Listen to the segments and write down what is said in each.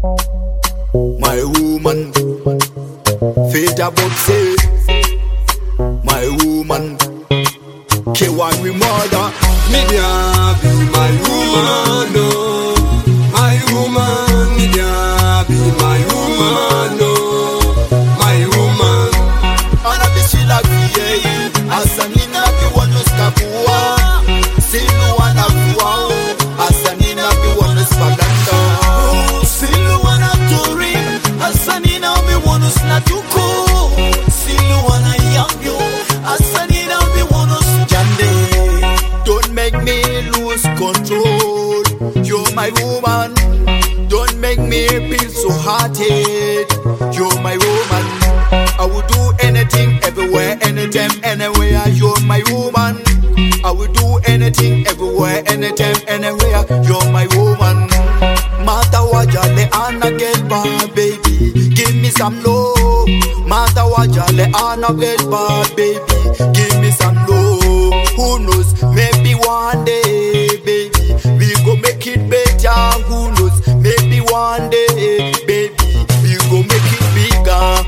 My woman, fate about say, my woman, K1 we murder. Media be my woman, no. My woman, media be my woman, no. My woman. Ana bishila kiye, asanina biwanu skapua. Silu wana kuwa, asanina biwanu spaganda. Silu wana tori, asanina biwanu snatuko. Silu wana yambyo, asanina biwanu jande. Don't make me lose control. You're my woman. Don't make me feel so hearted. You're my woman. I will do anything, everywhere, anytime, anywhere. You're my woman. I will do anything, everywhere, anytime, anywhere. You're my woman. Mata wajale ana gelba, baby. Give me some love. Mata wajale ana gelba, baby. Give me some love. Who knows? Maybe one day, baby, we go make it better. Who knows? Maybe one day, baby, we go make it bigger.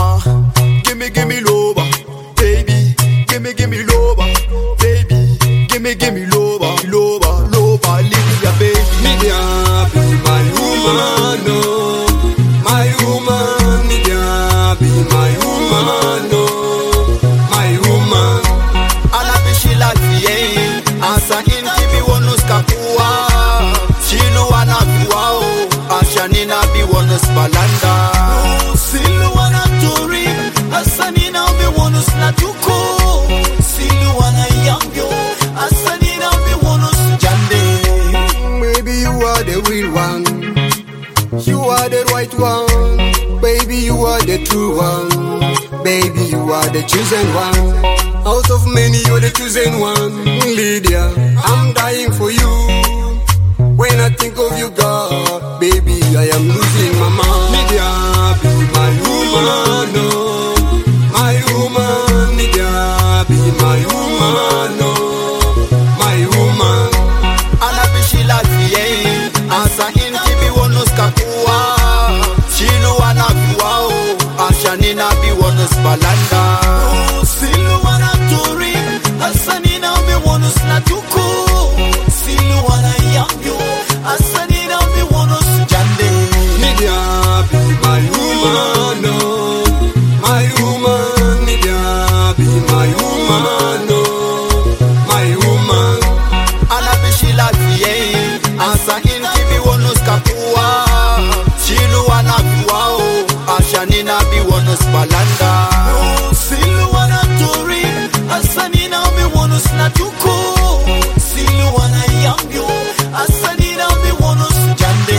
Give me loba, baby. Give me loba, baby. Give me loba, loba, Lydia, baby. Media be my woman, no. My woman, media be my woman, no. My woman. Ana bishila kiye, asa inti biwonu skapua. Silu wana biwao, ashanina biwonu spalanda. Silu wana tori, asanina biwanu snatuko. Silu wana yambyo, asanina biwanu jande. Maybe you are the real one. You are the right one. Baby, you are the true one. Baby, you are the chosen one. Out of many, you're the chosen one. Lydia, I'm dying for you. When I think of you, God, baby, I am losing my mind. Lydia, be my woman, no. My woman, Lydia, be my woman, no. My woman. Ana bishila kiye, asa inti biwonu skapua. Silu wana biwao, ashanina biwonu spalanda. Silu wana tori, asanina biwanu snatuko. Silu wana yambyo, asanina biwanu jande. Lydia, be my woman, no. My woman, Lydia, be my woman, no. My woman. Ana bishila kiye, asa inti biwonu skapua. Silu wana biwao, ashanina biwonu spalanda. Silu wana tori, asanina biwanu snatuko. Silu wana yambyo, asanina biwanu jande.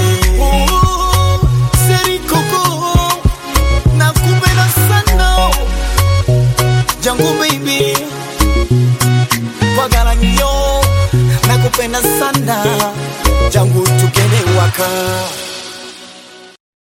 Seri koko, nakupenda sana. Jangu baby, wagala nyo, nakupenda sana. Jangu tukene waka.